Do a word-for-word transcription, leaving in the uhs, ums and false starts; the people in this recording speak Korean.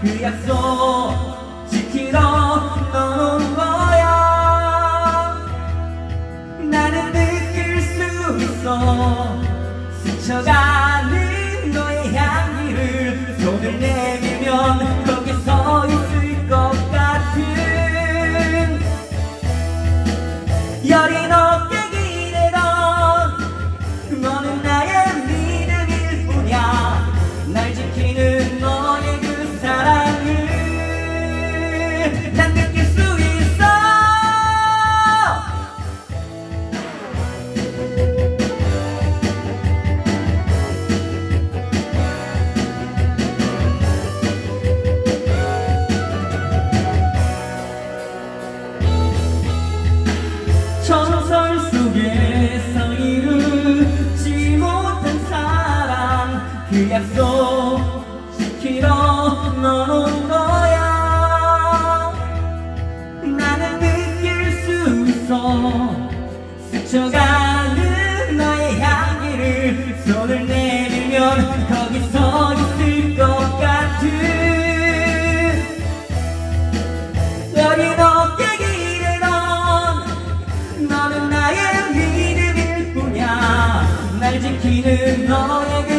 그 약속 지키러 떠놓은 거야. 나는 느낄 수 있어 스쳐가는 너의 향기를. 손을 내밀면 거기 서 있을 것 같은 여린 어깨 기대던 너는 나의 믿음일 뿐이야. 날 지키는 너의 그 사랑을 난 느낄 수 있어. 전설 속에서 이루지 못한 사랑, 그 약속 지키러 넣어놓은 거야. 나는 느낄 수 있어 스쳐가는 너의 향기를. 손을 내밀면 거기 서 있을 것 같은 여린 어깨 기대던 너는 나의 믿음일 뿐이야. 날 지키는 너의 그